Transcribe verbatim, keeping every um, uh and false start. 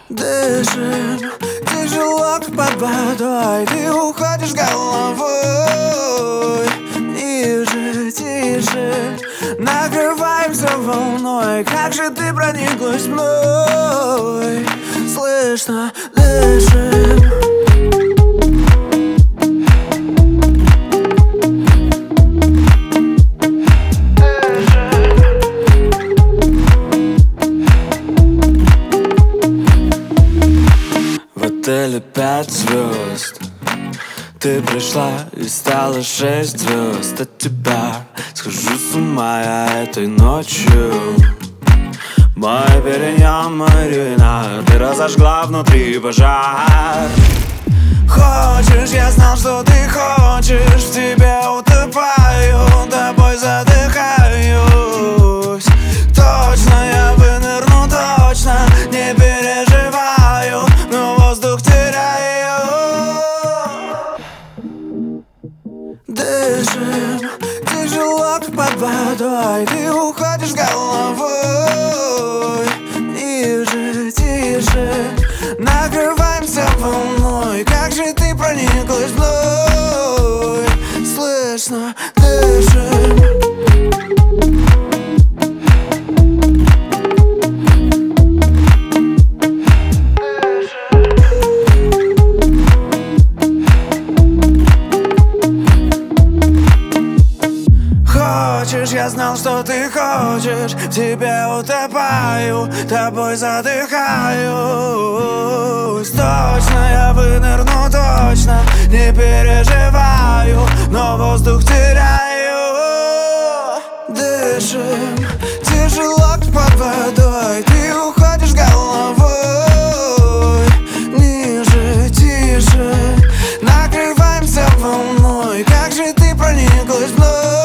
Дышим, тяжело под водой, ты уходишь головой. Ниже, тише, накрываемся волной. Как же ты прониклась мной? Слышно, дышим. В отеле пять звезд, ты пришла и стало шесть звезд. От тебя схожу с ума я этой ночью. Мой перенем, Марина, ты разожгла внутри пожар. Хочешь, я знал, что ты хочешь, в тебе утопаю, тобой задыхаюсь. Точно я вынырну, точно, не переживаю, но воздух теряю. Дышим, тяжело под водой, ты уходишь головой. Ниже, тише, накрываемся волной. Как же ты прониклась мной? Слышно, дышим. Хочешь, я знал, что ты хочешь, в тебе утопаю, тобой задыхаюсь. Точно я вынырну, точно, не переживаю, но воздух теряю. Дышим, тяжело под водой, ты уходишь головой. Ниже, тише, накрываемся волной. Как же ты прониклась мной?